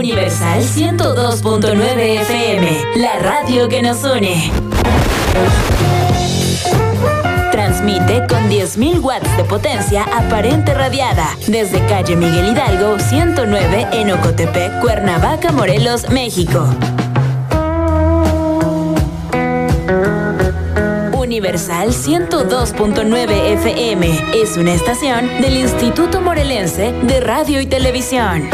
Universal 102.9 FM, la radio que nos une. Transmite con 10.000 watts de potencia aparente radiada desde calle Miguel Hidalgo 109 en Ocotepec, Cuernavaca, Morelos, México. Universal 102.9 FM es una estación del Instituto Morelense de Radio y Televisión.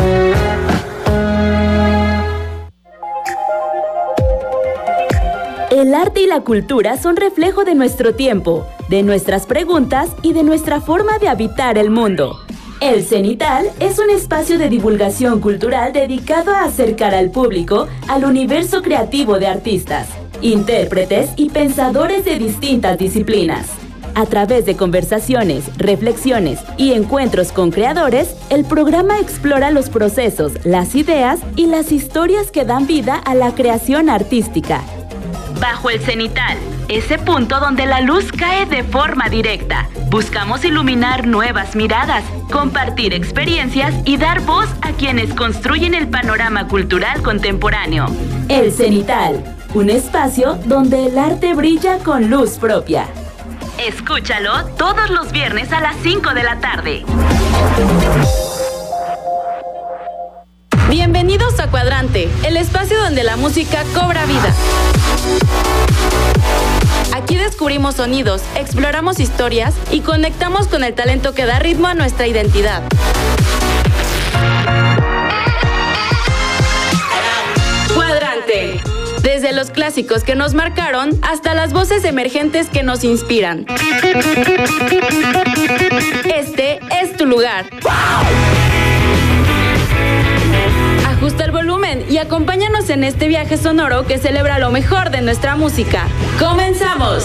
El arte y la cultura son reflejo de nuestro tiempo, de nuestras preguntas y de nuestra forma de habitar el mundo. El Cenital es un espacio de divulgación cultural dedicado a acercar al público al universo creativo de artistas, intérpretes y pensadores de distintas disciplinas. A través de conversaciones, reflexiones y encuentros con creadores, el programa explora los procesos, las ideas y las historias que dan vida a la creación artística. Bajo el Cenital, ese punto donde la luz cae de forma directa. Buscamos iluminar nuevas miradas, compartir experiencias y dar voz a quienes construyen el panorama cultural contemporáneo. El Cenital, un espacio donde el arte brilla con luz propia. Escúchalo todos los viernes a las 5 de la tarde. Bienvenidos a Cuadrante, el espacio donde la música cobra vida. Aquí descubrimos sonidos, exploramos historias y conectamos con el talento que da ritmo a nuestra identidad. Cuadrante. Desde los clásicos que nos marcaron hasta las voces emergentes que nos inspiran. Este es tu lugar. Ajusta el volumen y acompáñanos en este viaje sonoro que celebra lo mejor de nuestra música. ¡Comenzamos!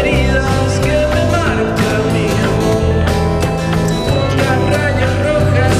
Rayos rojos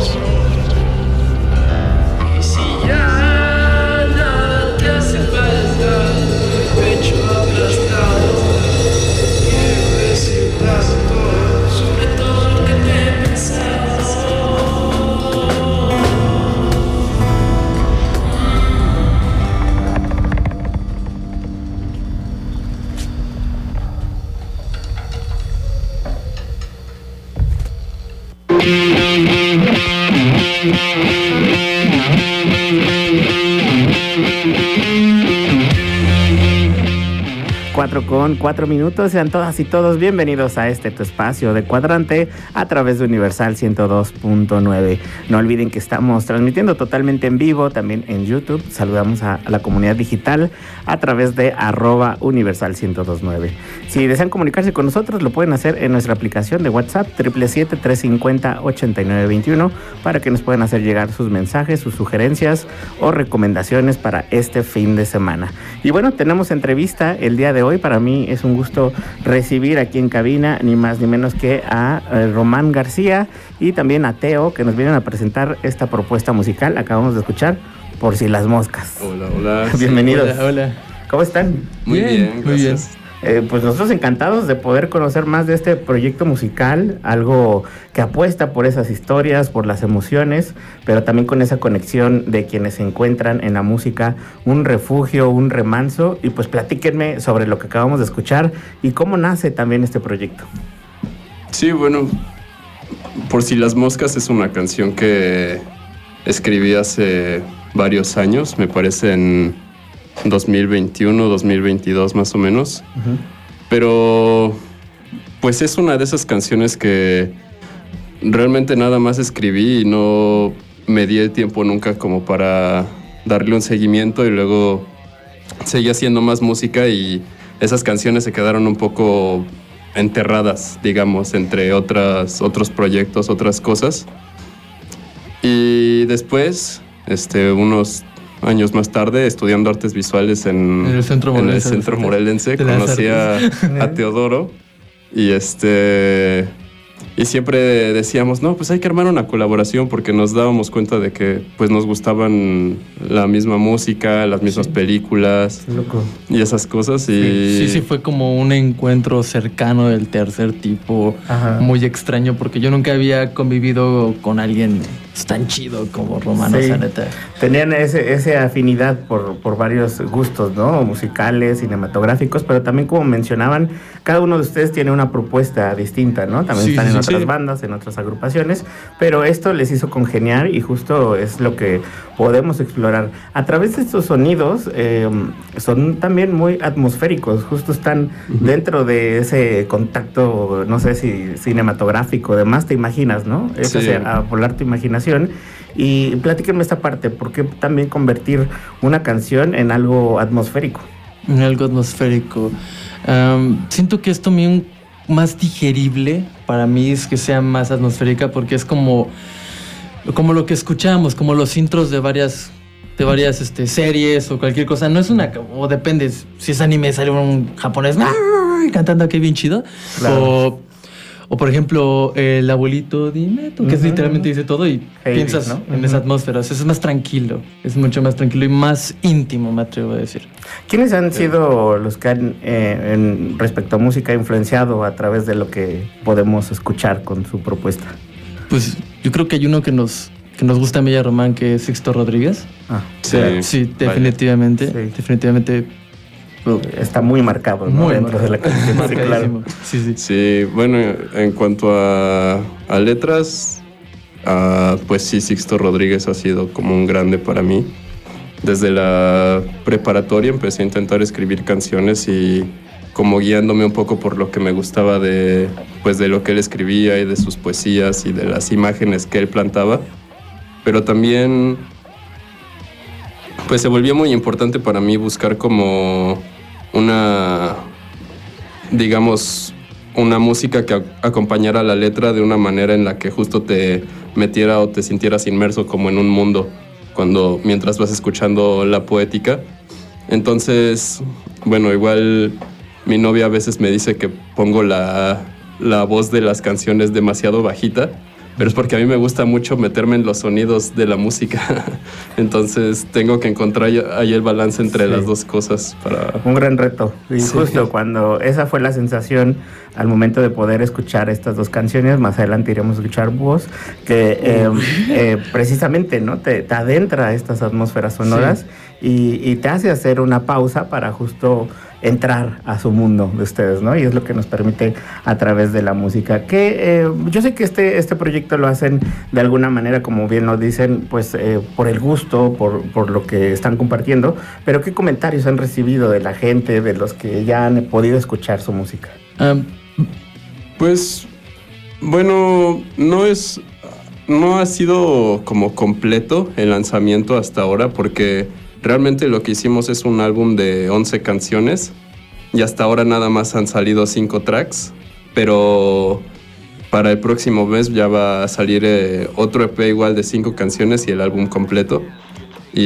Con 4 minutos, sean todas y todos bienvenidos a tu espacio de Cuadrante a través de Universal 102.9. No olviden que estamos transmitiendo totalmente en vivo, también en YouTube. Saludamos a la comunidad digital a través de @Universal 102.9. Si desean comunicarse con nosotros, lo pueden hacer en nuestra aplicación de WhatsApp 777-350-8921 para que nos puedan hacer llegar sus mensajes, sus sugerencias o recomendaciones para este fin de semana. Y bueno, tenemos entrevista el día de hoy. Para mí es un gusto recibir aquí en cabina ni más ni menos que a Román García y también a Teo, que nos vienen a presentar esta propuesta musical. Acabamos de escuchar Por si las moscas. Hola. Bienvenidos. Hola. ¿Cómo están? Muy bien, gracias. Pues nosotros encantados de poder conocer más de este proyecto musical, algo que apuesta por esas historias, por las emociones, pero también con esa conexión de quienes se encuentran en la música, un refugio, un remanso. Y pues platíquenme sobre lo que acabamos de escuchar y cómo nace también este proyecto. Sí, bueno, Por si las moscas es una canción que escribí hace varios años, me parece en 2021, 2022 más o menos. Uh-huh. Pero pues es una de esas canciones que realmente nada más escribí y no me di el tiempo nunca como para darle un seguimiento, y luego seguí haciendo más música y esas canciones se quedaron un poco enterradas, digamos, entre otros proyectos, otras cosas. Y después, unos años más tarde, estudiando artes visuales en el Centro Morelense, conocí a Teodoro y siempre decíamos, no, pues hay que armar una colaboración, porque nos dábamos cuenta de que pues nos gustaban la misma música, las mismas películas. Loco. Y esas cosas. Sí, fue como un encuentro cercano del tercer tipo. Ajá. Muy extraño, porque yo nunca había convivido con alguien tan chido como Román, sí. O sea, neta. Tenían esa afinidad por varios gustos, ¿no? Musicales, cinematográficos, pero también, como mencionaban, cada uno de ustedes tiene una propuesta distinta, ¿no? También están en otras bandas, en otras agrupaciones, pero esto les hizo congeniar y justo es lo que podemos explorar. A través de estos sonidos, son también muy atmosféricos, justo están dentro de ese contacto, no sé si cinematográfico, además te imaginas, ¿no? Es a volar tu imaginación. Y platíquenme esta parte, ¿por qué también convertir una canción en algo atmosférico? En algo atmosférico. Siento que es también más digerible para mí, es que sea más atmosférica, porque es como lo que escuchamos, como los intros de varias series o cualquier cosa. No es o depende, si es anime sale un japonés cantando aquí bien chido, claro. O por ejemplo, el abuelito dime tú, que literalmente dice todo y piensas, ¿no? En esa atmósfera. O sea, es más tranquilo, es mucho más tranquilo y más íntimo, me atrevo a decir. ¿Quiénes han sido los que han, respecto a música, influenciado a través de lo que podemos escuchar con su propuesta? Pues yo creo que hay uno que nos gusta a mí y a Román, que es Sixto Rodríguez. Sí, definitivamente. Sí. Definitivamente. Está muy marcado, ¿no? Muy dentro marcado. De la canción. Claro. Sí, bueno, en cuanto a letras, pues sí, Sixto Rodríguez ha sido como un grande para mí. Desde la preparatoria empecé a intentar escribir canciones y como guiándome un poco por lo que me gustaba de lo que él escribía y de sus poesías y de las imágenes que él plantaba. Pero también pues se volvió muy importante para mí buscar como una música que acompañara la letra de una manera en la que justo te metiera o te sintieras inmerso como en un mundo mientras vas escuchando la poética. Entonces, bueno, igual mi novia a veces me dice que pongo la voz de las canciones demasiado bajita, pero es porque a mí me gusta mucho meterme en los sonidos de la música. Entonces tengo que encontrar ahí el balance entre las dos cosas. Un gran reto. Y justo cuando esa fue la sensación al momento de poder escuchar estas dos canciones, más adelante iremos a escuchar Voz, que precisamente, ¿no? te adentra a estas atmósferas sonoras y te hace hacer una pausa para justo entrar a su mundo de ustedes, ¿no? Y es lo que nos permite a través de la música. Que yo sé que este proyecto lo hacen de alguna manera, como bien lo dicen, pues por el gusto, por lo que están compartiendo, pero ¿qué comentarios han recibido de la gente, de los que ya han podido escuchar su música? Pues, bueno, no ha sido como completo el lanzamiento hasta ahora, porque realmente lo que hicimos es un álbum de 11 canciones y hasta ahora nada más han salido 5 tracks, pero para el próximo mes ya va a salir otro EP igual de 5 canciones y el álbum completo. Y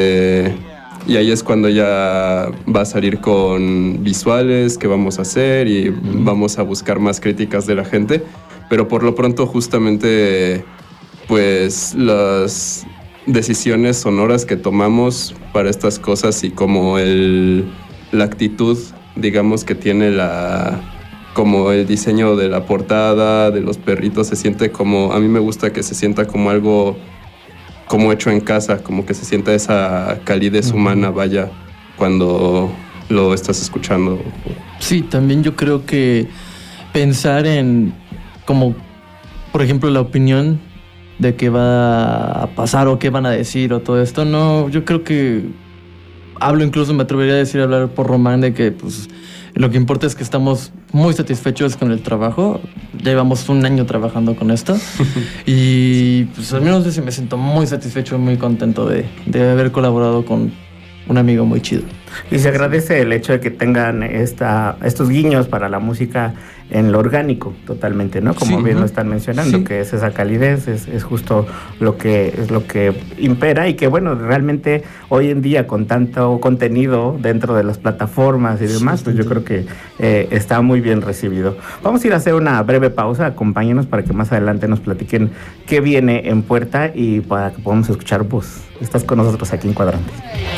ahí es cuando ya va a salir con visuales que vamos a hacer y vamos a buscar más críticas de la gente, pero por lo pronto justamente pues las decisiones sonoras que tomamos para estas cosas y como la actitud, digamos, que tiene como el diseño de la portada, de los perritos, se siente como, a mí me gusta que se sienta como algo como hecho en casa, como que se sienta esa calidez humana, vaya, cuando lo estás escuchando. Sí, también yo creo que pensar en como, por ejemplo, la opinión de qué va a pasar o qué van a decir o todo esto, no, yo creo que incluso me atrevería a hablar por Román, de que pues lo que importa es que estamos muy satisfechos con el trabajo. Llevamos 1 año trabajando con esto y pues al menos me siento muy satisfecho, muy contento de haber colaborado con un amigo muy chido. Y se agradece el hecho de que tengan estos guiños para la música en lo orgánico, totalmente, ¿no? Como bien lo están mencionando, que es esa calidez, es justo lo que impera, y que bueno, realmente hoy en día con tanto contenido dentro de las plataformas y demás, pues yo creo que está muy bien recibido. Vamos a ir a hacer una breve pausa, acompáñenos para que más adelante nos platiquen qué viene en puerta y para que podamos escuchar Voz. Estás con nosotros aquí en Cuadrante.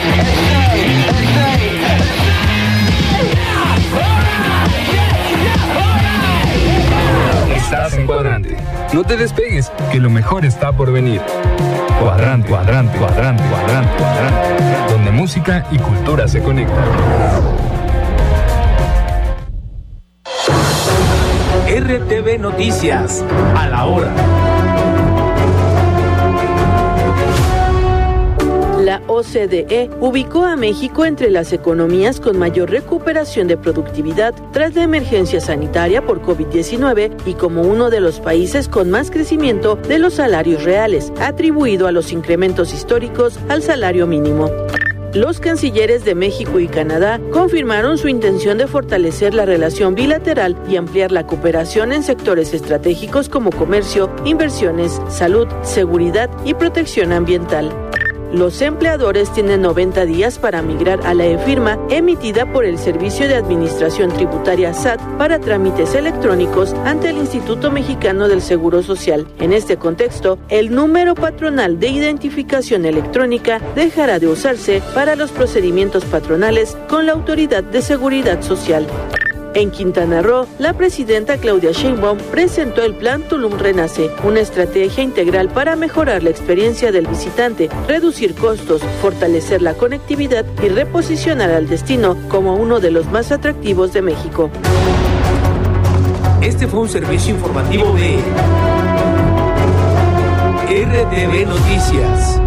Estás en Cuadrante. No te despegues, que lo mejor está por venir. Cuadrante, Cuadrante, Cuadrante, Cuadrante, Cuadrante, donde música y cultura se conectan. RTV Noticias, a la hora. La OCDE ubicó a México entre las economías con mayor recuperación de productividad tras la emergencia sanitaria por COVID-19 y como uno de los países con más crecimiento de los salarios reales, atribuido a los incrementos históricos al salario mínimo. Los cancilleres de México y Canadá confirmaron su intención de fortalecer la relación bilateral y ampliar la cooperación en sectores estratégicos como comercio, inversiones, salud, seguridad y protección ambiental. Los empleadores tienen 90 días para migrar a la e-firma emitida por el Servicio de Administración Tributaria SAT para trámites electrónicos ante el Instituto Mexicano del Seguro Social. En este contexto, el número patronal de identificación electrónica dejará de usarse para los procedimientos patronales con la Autoridad de Seguridad Social. En Quintana Roo, la presidenta Claudia Sheinbaum presentó el Plan Tulum Renace, una estrategia integral para mejorar la experiencia del visitante, reducir costos, fortalecer la conectividad y reposicionar al destino como uno de los más atractivos de México. Este fue un servicio informativo de RTV Noticias.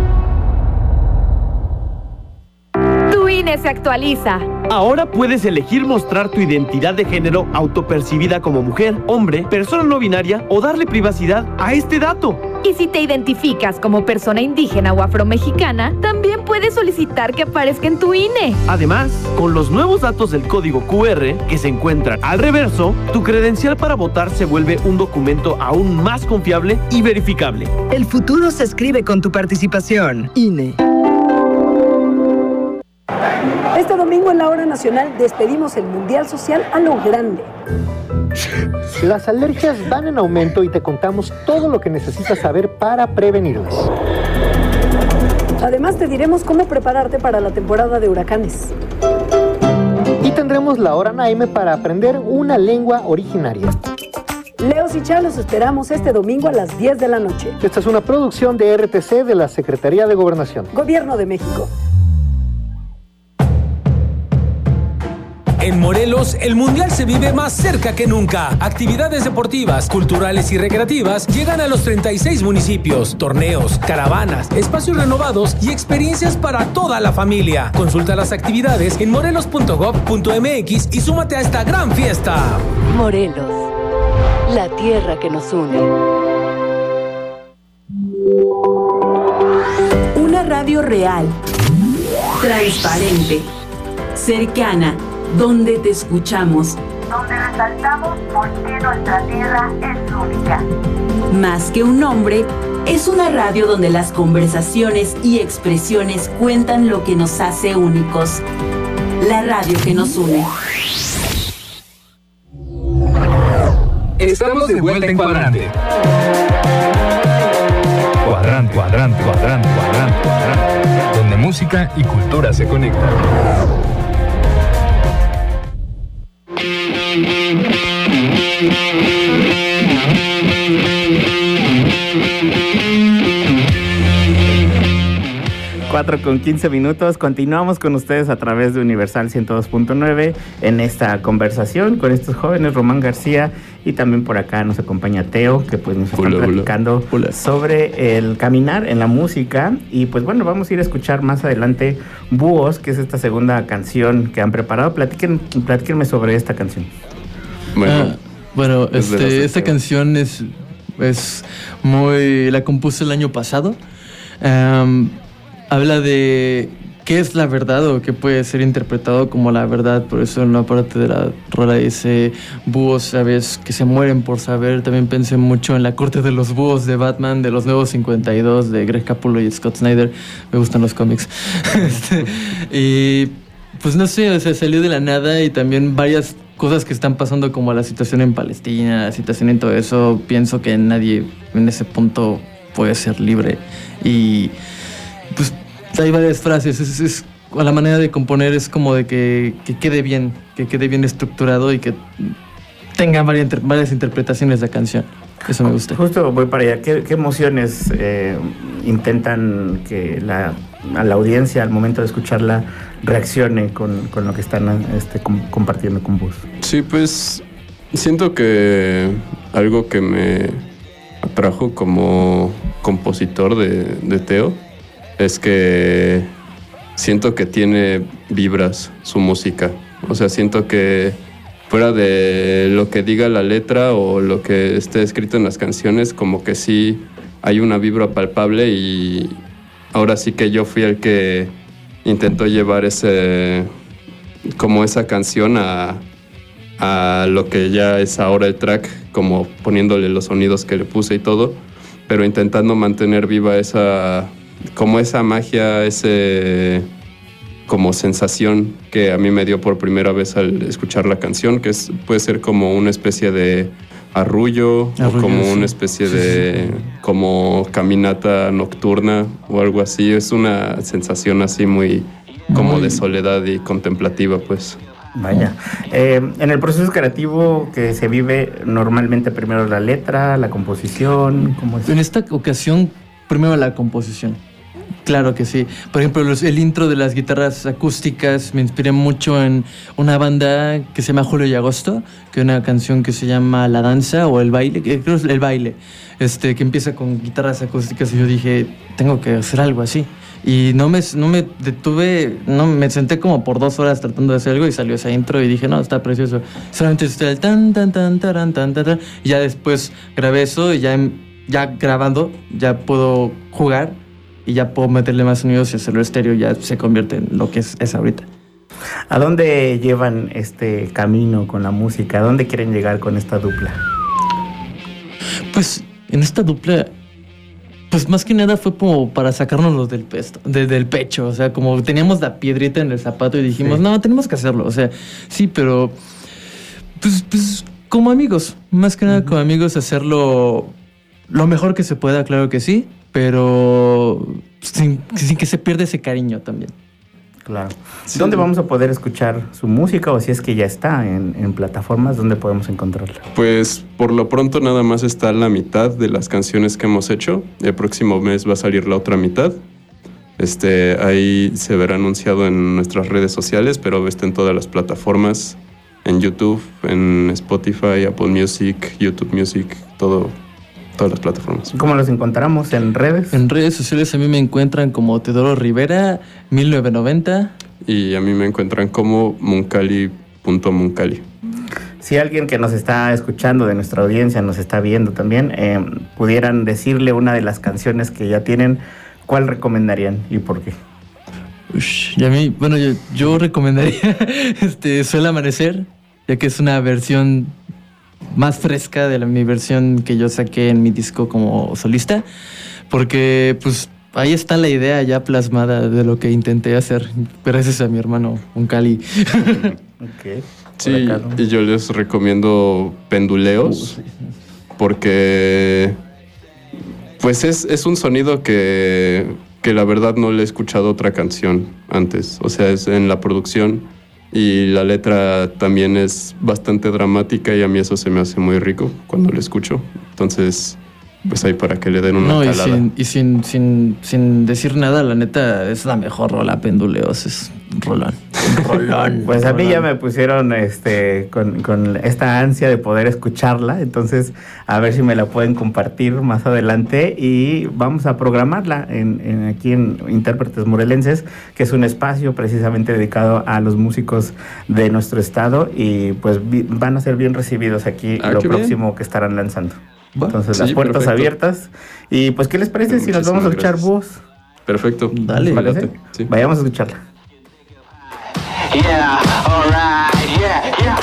Tu INE se actualiza. Ahora puedes elegir mostrar tu identidad de género autopercibida como mujer, hombre, persona no binaria o darle privacidad a este dato. Y si te identificas como persona indígena o afromexicana, también puedes solicitar que aparezca en tu INE. Además, con los nuevos datos del código QR que se encuentran al reverso, tu credencial para votar se vuelve un documento aún más confiable y verificable. El futuro se escribe con tu participación. INE. Este domingo en la Hora Nacional despedimos el Mundial Social a lo grande. Las alergias van en aumento y te contamos todo lo que necesitas saber para prevenirlas. Además te diremos cómo prepararte para la temporada de huracanes. Y tendremos la Hora Naime para aprender una lengua originaria. Leos y Chá los esperamos este domingo a las 10 de la noche. Esta es una producción de RTC de la Secretaría de Gobernación. Gobierno de México. En Morelos, el Mundial se vive más cerca que nunca. Actividades deportivas, culturales y recreativas llegan a los 36 municipios. Torneos, caravanas, espacios renovados y experiencias para toda la familia. Consulta las actividades en morelos.gov.mx y súmate a esta gran fiesta. Morelos, la tierra que nos une. Una radio real, transparente, cercana, donde te escuchamos, donde resaltamos por qué nuestra tierra es única. Más que un nombre, es una radio donde las conversaciones y expresiones cuentan lo que nos hace únicos. La radio que nos une. Estamos de vuelta en Cuadrante. Cuadrante, cuadrante, cuadrante, cuadrante, cuadrante. Donde música y cultura se conectan. 4:15. Continuamos con ustedes a través de Universal 102.9 en esta conversación con estos jóvenes, Román García, y también por acá nos acompaña Teo, que pues nos está platicando sobre el caminar en la música. Y pues bueno, vamos a ir a escuchar más adelante Búhos, que es esta segunda canción que han preparado. Platíquenme sobre esta canción. Bueno, esta canción es muy... La compuse el año pasado. Habla de qué es la verdad o qué puede ser interpretado como la verdad. Por eso en una parte de la rola dice búhos, sabes, que se mueren por saber. También pensé mucho en la corte de los búhos de Batman, de los nuevos 52, de Greg Capullo y Scott Snyder. Me gustan los cómics. Y pues no sé, o sea, salió de la nada. Y también varias cosas que están pasando, como la situación en Palestina, la situación en todo eso. Pienso que nadie en ese punto puede ser libre. Y pues hay varias frases, a la manera de componer es como de que quede bien estructurado y que tenga varias interpretaciones la canción. Eso me gusta. Justo voy para allá. ¿Qué emociones intentan que a la audiencia al momento de escucharla reaccione con lo que están compartiendo con vos? Sí, pues siento que algo que me atrajo como compositor de Teo es que siento que tiene vibras su música. O sea, siento que fuera de lo que diga la letra o lo que esté escrito en las canciones, como que sí hay una vibra palpable, y ahora sí que yo fui el que intentó llevar esa canción a lo que ya es ahora el track, como poniéndole los sonidos que le puse y todo, pero intentando mantener viva esa magia, como sensación que a mí me dio por primera vez al escuchar la canción, que puede ser como una especie de arrullo o como una especie de como caminata nocturna o algo así. Es una sensación así muy como de soledad y contemplativa, pues. Vaya. En el proceso creativo que se vive, normalmente primero la letra, la composición, ¿cómo es? En esta ocasión, primero la composición. Claro que sí. Por ejemplo, el intro de las guitarras acústicas me inspiré mucho en una banda que se llama Julio y Agosto, que es una canción que se llama La Danza o El Baile, creo que es El Baile, que empieza con guitarras acústicas, y yo dije, tengo que hacer algo así. Y no me detuve, me senté como por 2 horas tratando de hacer algo, y salió esa intro y dije, no, está precioso. Solamente está el tan, tan, tan, taran, tan, tan, tan. Y ya después grabé eso, y ya grabando, ya puedo jugar y ya puedo meterle más sonidos y hacerlo estéreo, ya se convierte en lo que es ahorita. ¿A dónde llevan este camino con la música? ¿A dónde quieren llegar con esta dupla? Pues en esta dupla Pues más que nada fue como para sacarnos del pecho, o sea, como teníamos la piedrita en el zapato y dijimos, no, tenemos que hacerlo, o sea, sí, pero pues como amigos, más que nada como amigos, hacerlo lo mejor que se pueda, claro que sí, pero sin que se pierda ese cariño también. Claro. Sí. ¿Dónde vamos a poder escuchar su música o si es que ya está en plataformas? ¿Dónde podemos encontrarla? Pues por lo pronto nada más está la mitad de las canciones que hemos hecho. El próximo mes va a salir la otra mitad. Ahí se verá anunciado en nuestras redes sociales, pero está en todas las plataformas, en YouTube, en Spotify, Apple Music, YouTube Music, todas las plataformas. ¿Cómo los encontramos en redes? En redes sociales a mí me encuentran como Teodoro Rivera 1990 y a mí me encuentran como muncali.muncali. Si alguien que nos está escuchando de nuestra audiencia nos está viendo también, pudieran decirle una de las canciones que ya tienen, ¿cuál recomendarían y por qué? Y a mí, bueno, yo recomendaría Suele Amanecer, ya que es una versión más fresca de mi versión que yo saqué en mi disco como solista, porque pues ahí está la idea ya plasmada de lo que intenté hacer gracias a mi hermano Muncali. Okay. Sí, y yo les recomiendo Penduleos, porque pues es un sonido que la verdad no le he escuchado otra canción antes, o sea, es en la producción. Y la letra también es bastante dramática y a mí eso se me hace muy rico cuando lo escucho. Entonces, pues ahí para que le den una calada. Sin decir nada, la neta es la mejor rola, Penduleos, es rolón. Pues a mí ya me pusieron con esta ansia de poder escucharla, entonces a ver si me la pueden compartir más adelante y vamos a programarla aquí en Intérpretes Morelenses, que es un espacio precisamente dedicado a los músicos de nuestro estado y pues van a ser bien recibidos aquí lo próximo bien que estarán lanzando. Entonces las puertas abiertas y pues ¿qué les parece si nos vamos a escuchar voz? Perfecto. Dale. Sí. Vayamos a escucharla. Yeah, alright, yeah,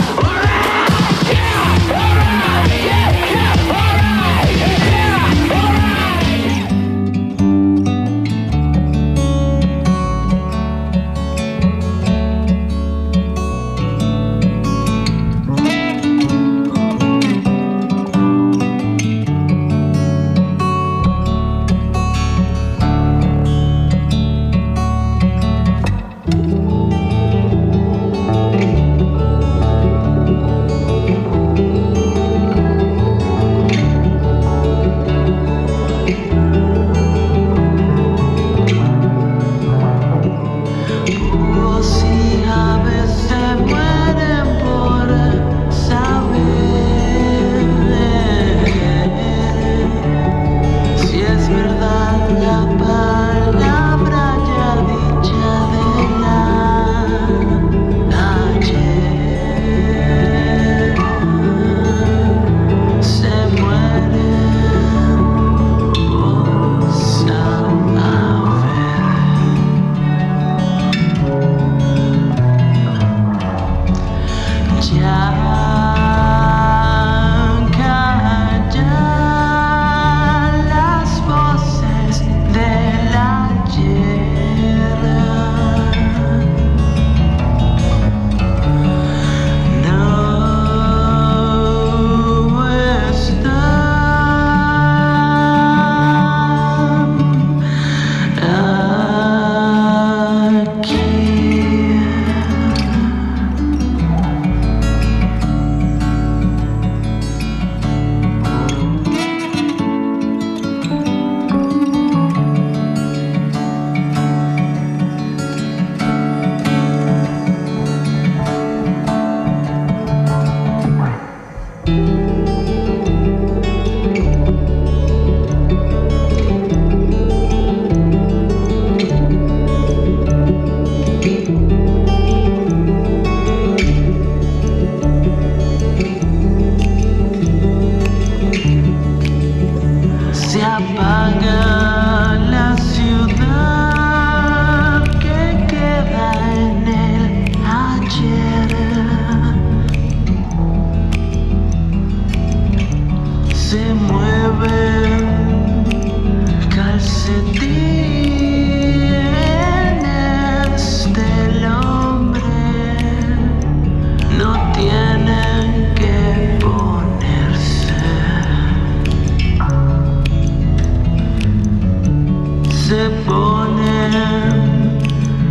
se ponen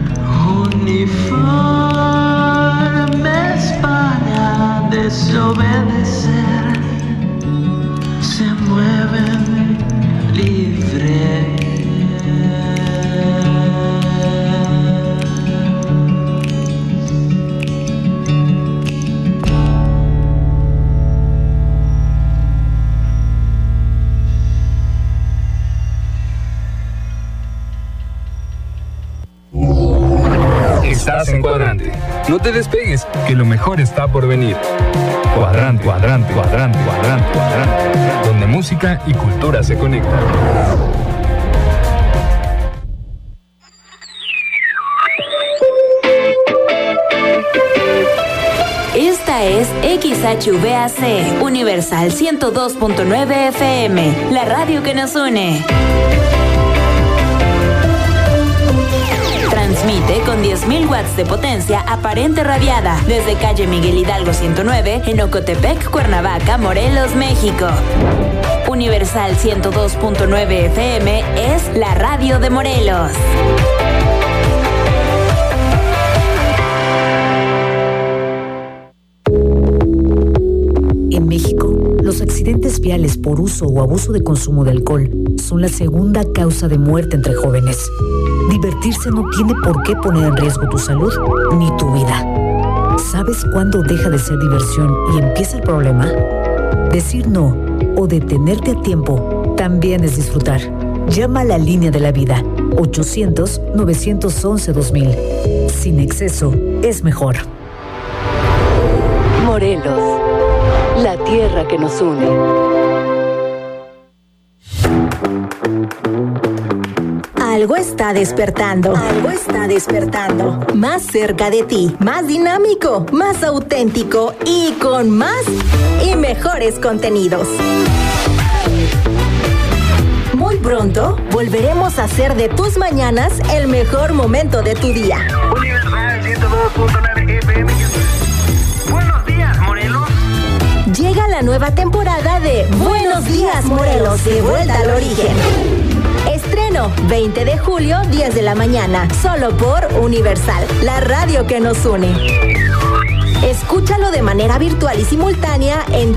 uniformes para desobedecer, se mueven libres. Estás en Cuadrante. No te despegues, que lo mejor está por venir. Cuadrante, cuadrante, cuadrante, cuadrante, cuadrante. Donde música y cultura se conectan. Esta es XHVAC, Universal 102.9 FM, la radio que nos une. Transmite con 10.000 watts de potencia aparente radiada desde calle Miguel Hidalgo 109 en Ocotepec, Cuernavaca, Morelos, México. Universal 102.9 FM es la radio de Morelos. En México, los accidentes viales por uso o abuso de consumo de alcohol son la segunda causa de muerte entre jóvenes. Divertirse no tiene por qué poner en riesgo tu salud ni tu vida. ¿Sabes cuándo deja de ser diversión y empieza el problema? Decir no o detenerte a tiempo también es disfrutar. Llama a la línea de la vida, 800-911-2000. Sin exceso es mejor. Morelos, la tierra que nos une. Algo está despertando. Algo está despertando. Más cerca de ti, más dinámico, más auténtico y con más y mejores contenidos. Muy pronto volveremos a hacer de tus mañanas el mejor momento de tu día. Universal 102.9 FM. Buenos días, Morelos. Llega la nueva temporada de Buenos Días, Morelos, de vuelta al origen. Estreno 20 de julio, 10 de la mañana, solo por Universal, la radio que nos une. Escúchalo de manera virtual y simultánea en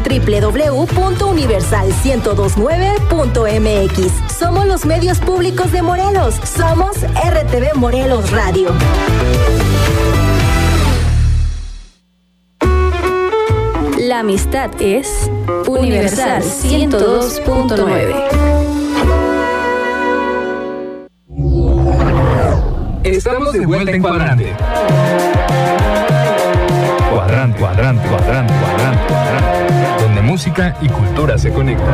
www.universal1029.mx. Somos los medios públicos de Morelos. Somos RTV Morelos Radio. La amistad es Universal 102.9. Estamos de vuelta en Cuadrante. Cuadrante, cuadrante, cuadrante, cuadrante, cuadrante. Donde música y cultura se conectan.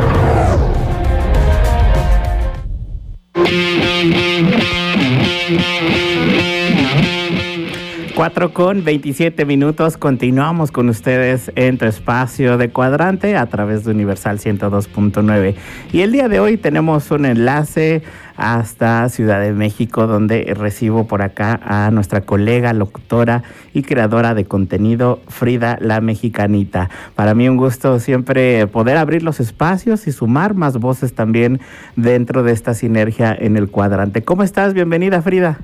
4:27. Continuamos con ustedes en tu espacio de Cuadrante a través de Universal 102.9. Y el día de hoy tenemos un enlace hasta Ciudad de México, donde recibo por acá a nuestra colega, locutora y creadora de contenido, Frida la Mexicanita. Para mí un gusto siempre poder abrir los espacios y sumar más voces también dentro de esta sinergia en el Cuadrante. ¿Cómo estás? Bienvenida, Frida.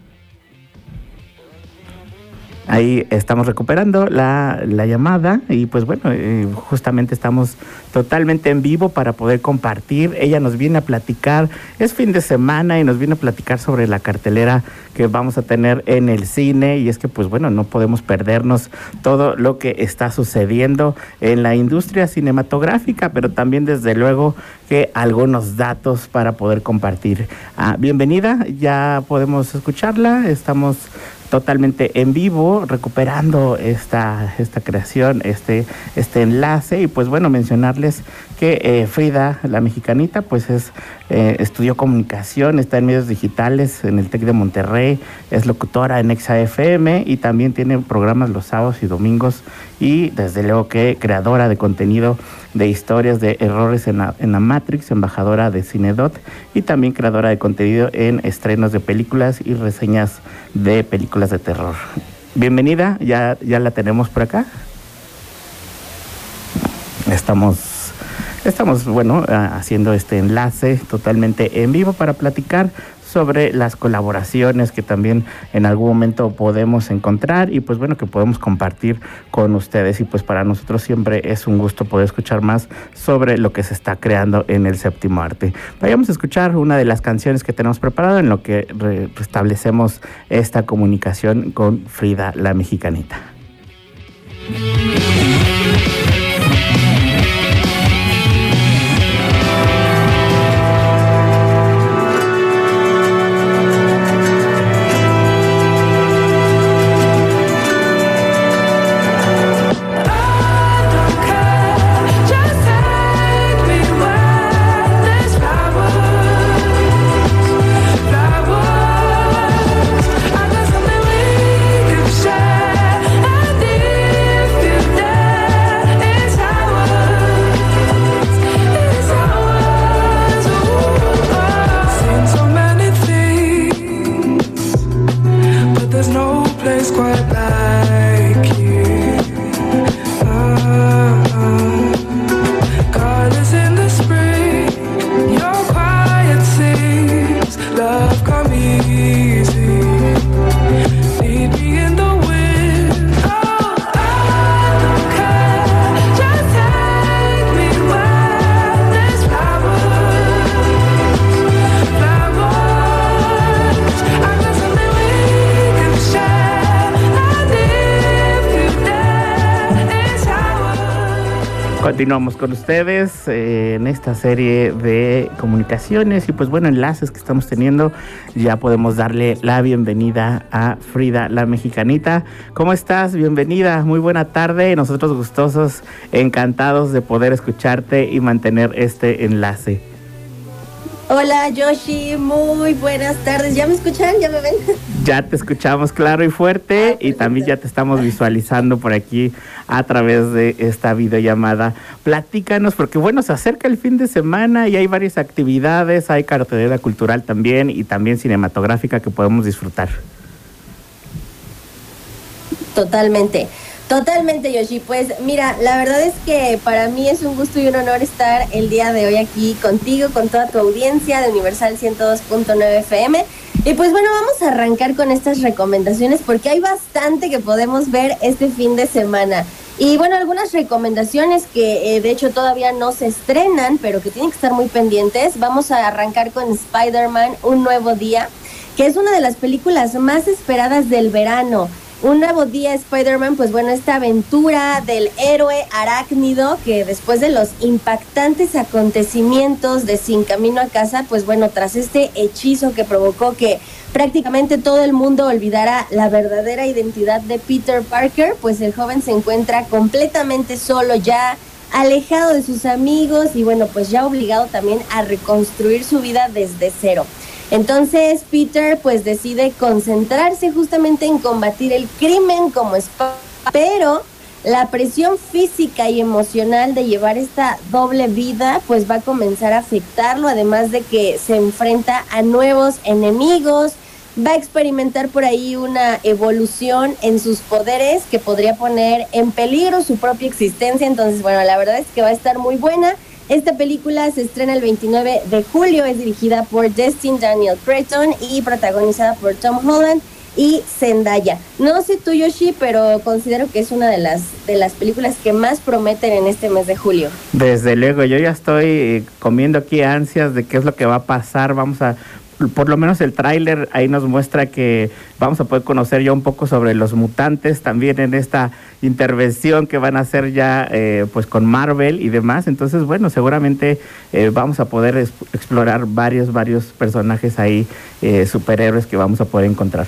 Ahí estamos recuperando la llamada y pues bueno, justamente estamos totalmente en vivo para poder compartir. Ella nos viene a platicar, es fin de semana y nos viene a platicar sobre la cartelera que vamos a tener en el cine, y es que pues bueno, no podemos perdernos todo lo que está sucediendo en la industria cinematográfica, pero también desde luego que algunos datos para poder compartir. Bienvenida, ya podemos escucharla, estamos totalmente en vivo, recuperando esta creación, este enlace. Y pues bueno, mencionarles que Frida la Mexicanita pues estudió comunicación, está en medios digitales en el TEC de Monterrey, es locutora en Exa FM y también tiene programas los sábados y domingos, y desde luego que creadora de contenido de historias de errores en la Matrix, embajadora de Cinedot, y también creadora de contenido en estrenos de películas y reseñas de películas de terror. Bienvenida, ya la tenemos por acá. Estamos bueno, haciendo este enlace totalmente en vivo para platicar sobre las colaboraciones que también en algún momento podemos encontrar y pues bueno, que podemos compartir con ustedes, y pues para nosotros siempre es un gusto poder escuchar más sobre lo que se está creando en el séptimo arte. Vayamos a escuchar una de las canciones que tenemos preparado en lo que restablecemos esta comunicación con Frida la Mexicanita. Continuamos con ustedes en esta serie de comunicaciones y pues bueno, enlaces que estamos teniendo. Ya podemos darle la bienvenida a Frida la Mexicanita. ¿Cómo estás? Bienvenida, muy buena tarde. Nosotros gustosos, encantados de poder escucharte y mantener este enlace. Hola Yoshi, muy buenas tardes. ¿Ya me escuchan? ¿Ya me ven? Ya te escuchamos claro y fuerte y también ya te estamos visualizando por aquí a través de esta videollamada. Platícanos, porque bueno, se acerca el fin de semana y hay varias actividades, hay cartelera cultural también y también cinematográfica que podemos disfrutar. Totalmente, Yoshi. Pues mira, la verdad es que para mí es un gusto y un honor estar el día de hoy aquí contigo, con toda tu audiencia de Universal 102.9 FM. Y pues bueno, vamos a arrancar con estas recomendaciones porque hay bastante que podemos ver este fin de semana. Y bueno, algunas recomendaciones que de hecho todavía no se estrenan, pero que tienen que estar muy pendientes. Vamos a arrancar con Spider-Man, Un Nuevo Día, que es una de las películas más esperadas del verano. Un nuevo día, Spider-Man, pues bueno, esta aventura del héroe arácnido que después de los impactantes acontecimientos de Sin Camino a Casa, pues bueno, tras este hechizo que provocó que prácticamente todo el mundo olvidara la verdadera identidad de Peter Parker, pues el joven se encuentra completamente solo, ya alejado de sus amigos y bueno, pues ya obligado también a reconstruir su vida desde cero. Entonces Peter pues decide concentrarse justamente en combatir el crimen como Spider-Man, pero la presión física y emocional de llevar esta doble vida pues va a comenzar a afectarlo, además de que se enfrenta a nuevos enemigos, va a experimentar por ahí una evolución en sus poderes que podría poner en peligro su propia existencia. Entonces bueno, la verdad es que va a estar muy buena. Esta película se estrena el 29 de julio, es dirigida por Destin Daniel Cretton y protagonizada por Tom Holland y Zendaya. No sé tú, Yoshi, pero considero que es una de las películas que más prometen en este mes de julio. Desde luego, yo ya estoy comiendo aquí ansias de qué es lo que va a pasar. Vamos a... Por lo menos el tráiler ahí nos muestra que vamos a poder conocer ya un poco sobre los mutantes también en esta intervención que van a hacer ya pues con Marvel y demás. Entonces bueno, seguramente vamos a poder explorar varios personajes ahí, superhéroes que vamos a poder encontrar.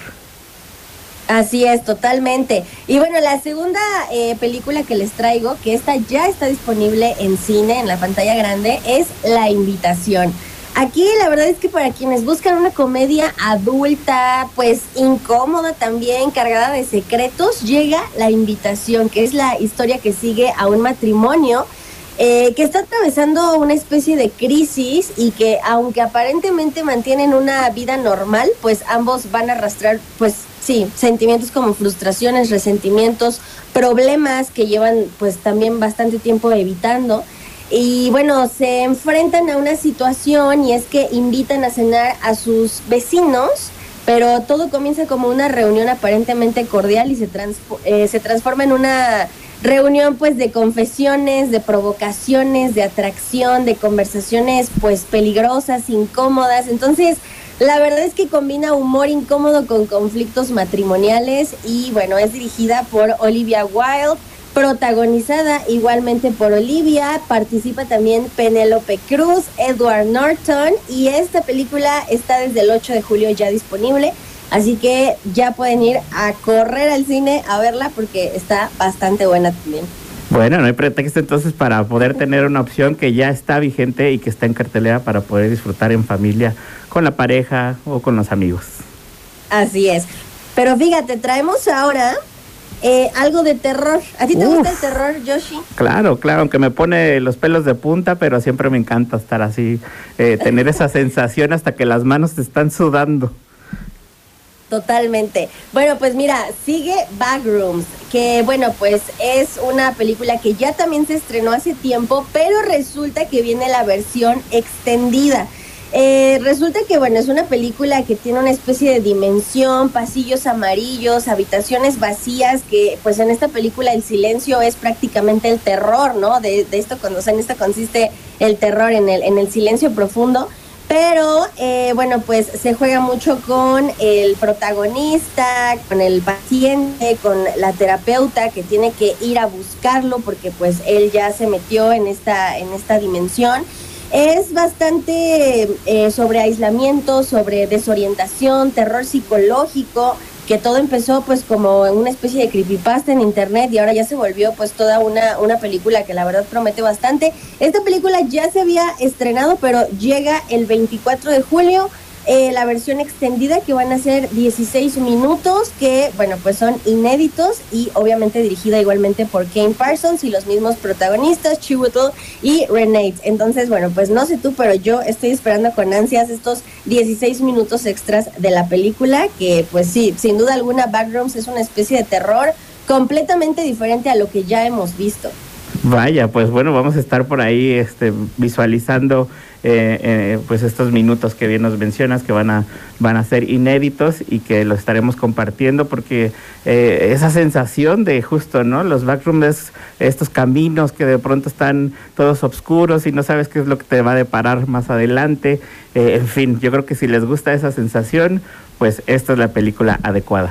Así es, totalmente. Y bueno, la segunda película que les traigo, que esta ya está disponible en cine, en la pantalla grande, es La Invitación. Aquí la verdad es que para quienes buscan una comedia adulta, pues incómoda también, cargada de secretos, llega La Invitación, que es la historia que sigue a un matrimonio que está atravesando una especie de crisis y que aunque aparentemente mantienen una vida normal, pues ambos van a arrastrar, pues sí, sentimientos como frustraciones, resentimientos, problemas que llevan pues también bastante tiempo evitando. Y bueno, se enfrentan a una situación y es que invitan a cenar a sus vecinos, pero todo comienza como una reunión aparentemente cordial y se transforma en una reunión pues de confesiones, de provocaciones, de atracción, de conversaciones pues peligrosas, incómodas. Entonces, la verdad es que combina humor incómodo con conflictos matrimoniales y bueno, es dirigida por Olivia Wilde, protagonizada igualmente por Olivia, participa también Penélope Cruz, Edward Norton, y esta película está desde el 8 de julio ya disponible, así que ya pueden ir a correr al cine a verla porque está bastante buena también. Bueno, no hay pretexto entonces para poder tener una opción que ya está vigente y que está en cartelera para poder disfrutar en familia, con la pareja o con los amigos. Así es, pero fíjate, traemos ahora algo de terror. ¿A ti te gusta el terror, Yoshi? Claro, aunque me pone los pelos de punta, pero siempre me encanta estar así, tener esa sensación hasta que las manos te están sudando. Totalmente. Bueno, pues mira, sigue Backrooms, que bueno, pues es una película que ya también se estrenó hace tiempo, pero resulta que viene la versión extendida. Resulta que bueno, es una película que tiene una especie de dimensión, pasillos amarillos, habitaciones vacías, que pues en esta película el silencio es prácticamente el terror, ¿no? De esto, cuando, o sea, en esto consiste el terror, en el silencio profundo. Pero bueno, pues se juega mucho con el protagonista, con el paciente, con la terapeuta que tiene que ir a buscarlo porque pues él ya se metió en esta dimensión. Es bastante sobre aislamiento, sobre desorientación, terror psicológico, que todo empezó pues como una especie de creepypasta en internet y ahora ya se volvió pues toda una película que la verdad promete bastante. Esta película ya se había estrenado, pero llega el 24 de julio. La versión extendida, que van a ser 16 minutos, que bueno, pues son inéditos y obviamente dirigida igualmente por Kane Parsons y los mismos protagonistas, Chiwetel y Renate. Entonces, bueno, pues no sé tú, pero yo estoy esperando con ansias estos 16 minutos extras de la película, que pues sí, sin duda alguna Backrooms es una especie de terror completamente diferente a lo que ya hemos visto. Vaya, pues bueno, vamos a estar por ahí visualizando pues estos minutos que bien nos mencionas, que van a ser inéditos y que los estaremos compartiendo, porque esa sensación de justo, ¿no? Los backrooms, estos caminos que de pronto están todos oscuros y no sabes qué es lo que te va a deparar más adelante. En fin, yo creo que si les gusta esa sensación, pues esta es la película adecuada.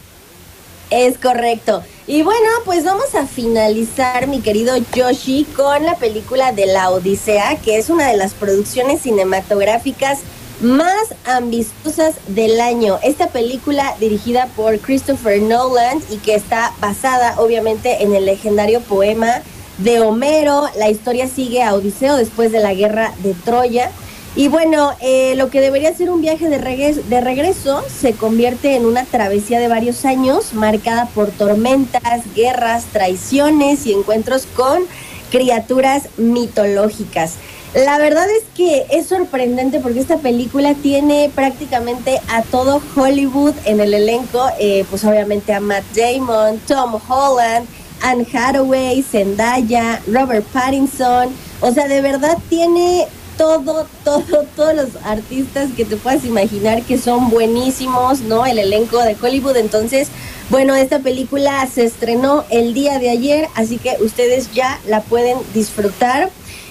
Es correcto. Y bueno, pues vamos a finalizar, mi querido Yoshi, con la película de La Odisea, que es una de las producciones cinematográficas más ambiciosas del año. Esta película dirigida por Christopher Nolan y que está basada obviamente en el legendario poema de Homero. La historia sigue a Odiseo después de la guerra de Troya. Y bueno, lo que debería ser un viaje de regreso se convierte en una travesía de varios años marcada por tormentas, guerras, traiciones y encuentros con criaturas mitológicas. La verdad es que es sorprendente porque esta película tiene prácticamente a todo Hollywood en el elenco, pues obviamente a Matt Damon, Tom Holland, Anne Hathaway, Zendaya, Robert Pattinson. O sea, de verdad tiene todos los artistas que te puedas imaginar que son buenísimos, ¿no? El elenco de Hollywood. Entonces, bueno, esta película se estrenó el día de ayer, así que ustedes ya la pueden disfrutar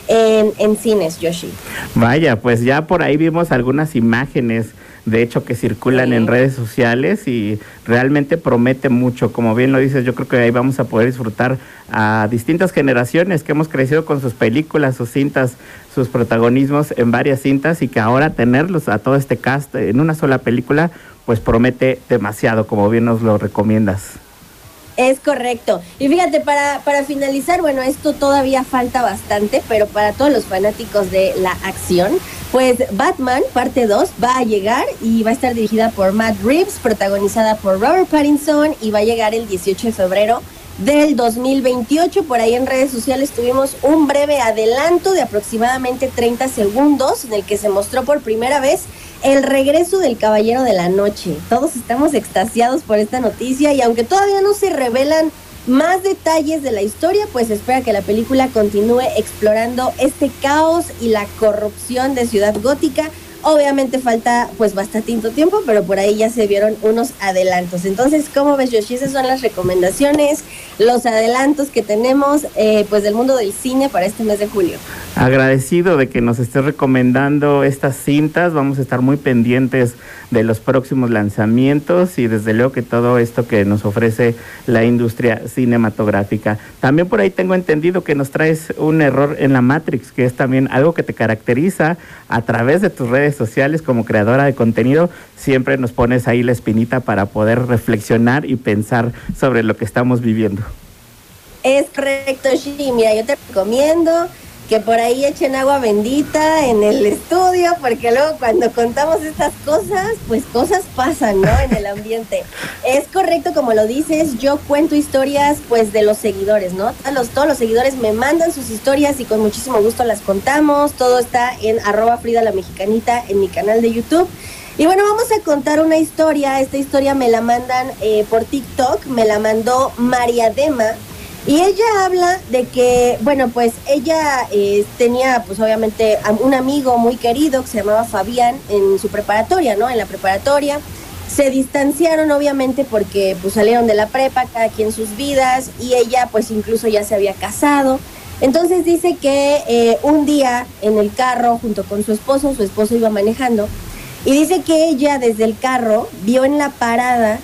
en cines, Yoshi. Vaya, pues ya por ahí vimos algunas imágenes, de hecho, que circulan en redes sociales y realmente promete mucho. Como bien lo dices, yo creo que ahí vamos a poder disfrutar a distintas generaciones que hemos crecido con sus películas, sus cintas, sus protagonismos en varias cintas, y que ahora tenerlos a todo este cast en una sola película, pues promete demasiado, como bien nos lo recomiendas. Es correcto. Y fíjate, para finalizar, bueno, esto todavía falta bastante, pero para todos los fanáticos de la acción, pues Batman parte 2 va a llegar y va a estar dirigida por Matt Reeves, protagonizada por Robert Pattinson, y va a llegar el 18 de febrero del 2028. Por ahí en redes sociales tuvimos un breve adelanto de aproximadamente 30 segundos en el que se mostró por primera vez el regreso del Caballero de la Noche. Todos estamos extasiados por esta noticia y aunque todavía no se revelan más detalles de la historia, pues espera que la película continúe explorando este caos y la corrupción de Ciudad Gótica. Obviamente falta pues bastante tiempo, pero por ahí ya se vieron unos adelantos. Entonces, ¿cómo ves, Yoshi? Esas son las recomendaciones, los adelantos que tenemos pues del mundo del cine para este mes de julio. Agradecido de que nos estés recomendando estas cintas. Vamos a estar muy pendientes de los próximos lanzamientos y desde luego que todo esto que nos ofrece la industria cinematográfica. También por ahí tengo entendido que nos traes un error en la Matrix, que es también algo que te caracteriza a través de tus redes sociales como creadora de contenido. Siempre nos pones ahí la espinita para poder reflexionar y pensar sobre lo que estamos viviendo. Es correcto, sí. Mira, yo te recomiendo que por ahí echen agua bendita en el estudio, porque luego cuando contamos estas cosas, pues cosas pasan, ¿no? En el ambiente. Es correcto, como lo dices, yo cuento historias, pues, de los seguidores, ¿no? Todos los seguidores me mandan sus historias y con muchísimo gusto las contamos. Todo está en @FridaLaMexicanita en mi canal de YouTube. Y bueno, vamos a contar una historia. Esta historia me la mandan por TikTok, me la mandó Mariadema. Y ella habla de que, bueno, pues ella tenía, pues obviamente, un amigo muy querido que se llamaba Fabián en su preparatoria, ¿no? En la preparatoria. Se distanciaron, obviamente, porque pues salieron de la prepa, cada quien sus vidas, y ella, pues incluso ya se había casado. Entonces dice que un día en el carro, junto con su esposo iba manejando, y dice que ella desde el carro vio en la parada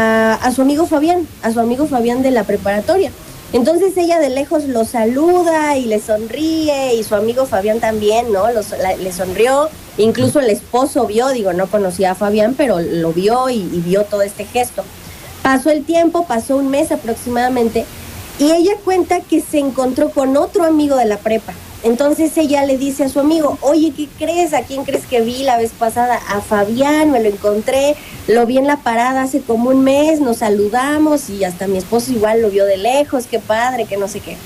a su amigo Fabián de la preparatoria. Entonces ella de lejos lo saluda y le sonríe, y su amigo Fabián también, ¿no? Le sonrió, incluso el esposo vio, no conocía a Fabián, pero lo vio y vio todo este gesto. Pasó el tiempo, pasó un mes aproximadamente, y ella cuenta que se encontró con otro amigo de la prepa. Entonces ella le dice a su amigo, oye, ¿qué crees? ¿A quién crees que vi la vez pasada? A Fabián, me lo encontré, lo vi en la parada hace como un mes, nos saludamos y hasta mi esposo igual lo vio de lejos, qué padre, que no sé qué.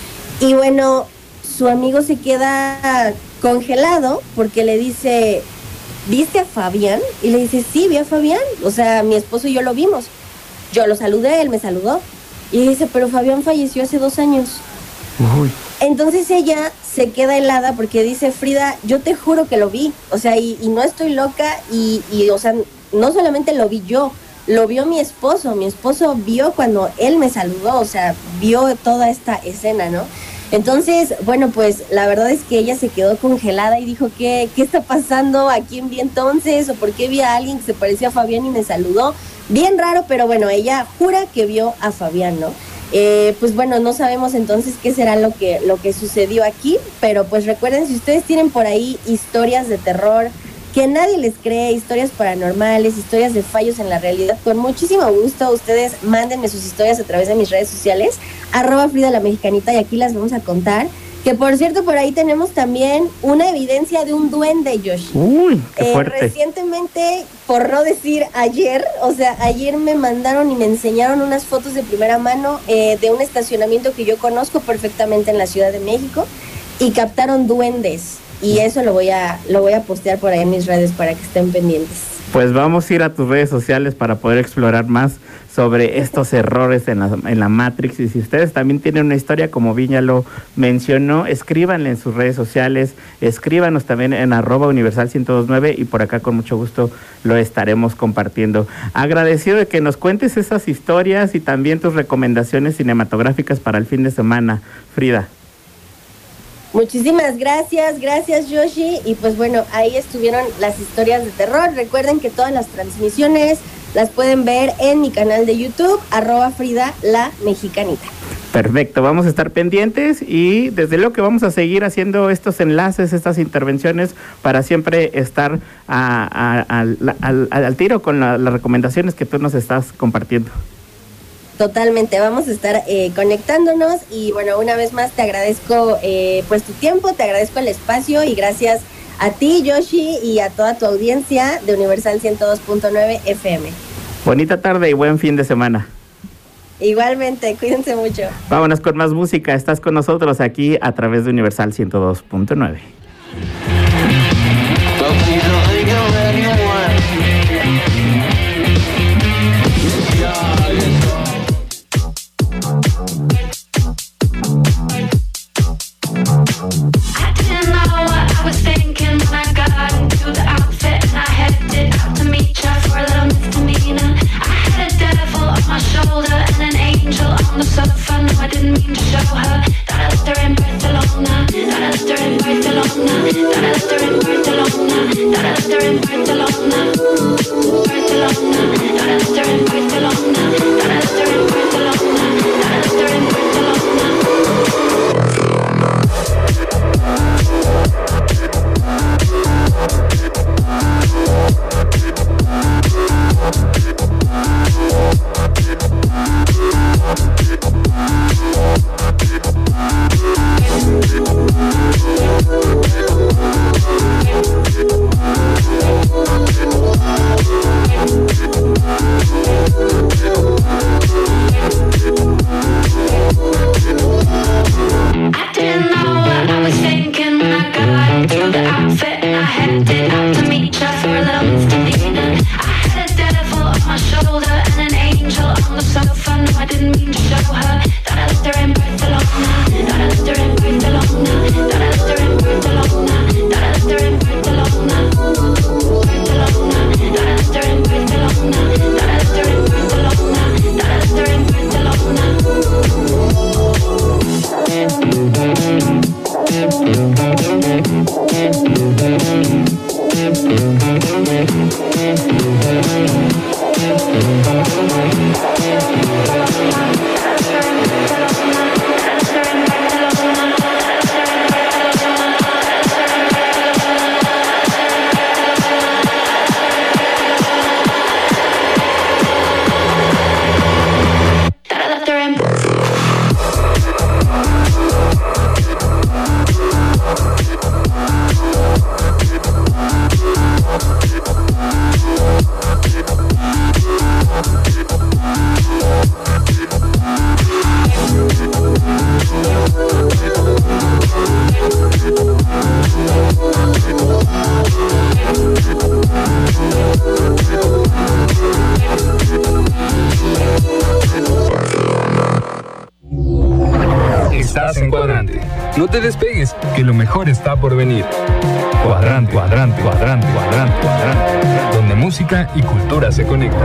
Y bueno, su amigo se queda congelado porque le dice, ¿viste a Fabián? Y le dice, sí, vi a Fabián, o sea, mi esposo y yo lo vimos. Yo lo saludé, él me saludó. Y dice, pero Fabián falleció hace 2 años. Uy. Entonces ella se queda helada porque dice, Frida, yo te juro que lo vi, o sea, y no estoy loca, y o sea, no solamente lo vi yo, lo vio mi esposo vio cuando él me saludó, o sea, vio toda esta escena, ¿no? Entonces, bueno, pues la verdad es que ella se quedó congelada y dijo, ¿qué está pasando? ¿A quién vi entonces? ¿O por qué vi a alguien que se parecía a Fabián y me saludó? Bien raro, pero bueno, ella jura que vio a Fabián, ¿no? Pues bueno, no sabemos entonces qué será lo que sucedió aquí, pero pues recuerden, si ustedes tienen por ahí historias de terror que nadie les cree, historias paranormales, historias de fallos en la realidad, con muchísimo gusto ustedes mándenme sus historias a través de mis redes sociales, @FridaLaMexicanita, y aquí las vamos a contar. Que por cierto, por ahí tenemos también una evidencia de un duende, Yoshi. Uy, qué fuerte. Recientemente, por no decir ayer, o sea, ayer me mandaron y me enseñaron unas fotos de primera mano de un estacionamiento que yo conozco perfectamente en la Ciudad de México, y captaron duendes. Y eso lo voy a postear por ahí en mis redes para que estén pendientes. Pues vamos a ir a tus redes sociales para poder explorar más sobre estos errores en la Matrix. Y si ustedes también tienen una historia, como Viña lo mencionó, escríbanle en sus redes sociales, escríbanos también en @universal1029, y por acá con mucho gusto lo estaremos compartiendo. Agradecido de que nos cuentes esas historias y también tus recomendaciones cinematográficas para el fin de semana, Frida. Muchísimas gracias Yoshi, y pues bueno, ahí estuvieron las historias de terror. Recuerden que todas las transmisiones las pueden ver en mi canal de YouTube, @FridaLaMexicanita. Perfecto, vamos a estar pendientes y desde luego que vamos a seguir haciendo estos enlaces, estas intervenciones para siempre estar al tiro con las recomendaciones que tú nos estás compartiendo. Totalmente, vamos a estar conectándonos, y bueno, una vez más te agradezco pues tu tiempo, te agradezco el espacio, y gracias a ti, Yoshi, y a toda tu audiencia de Universal 102.9 FM. Bonita tarde y buen fin de semana. Igualmente, cuídense mucho. Vámonos con más música, estás con nosotros aquí a través de Universal 102.9. No te despegues, que lo mejor está por venir. Cuadrante, cuadrante, cuadrante, cuadrante, cuadrante. Donde música y cultura se conectan.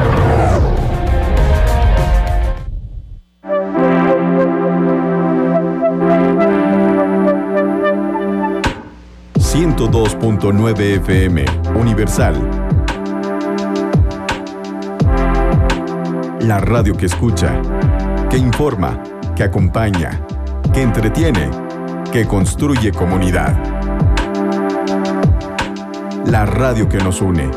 .9 FM Universal. La radio que escucha, que informa, que acompaña, que entretiene, que construye comunidad. La radio que nos une.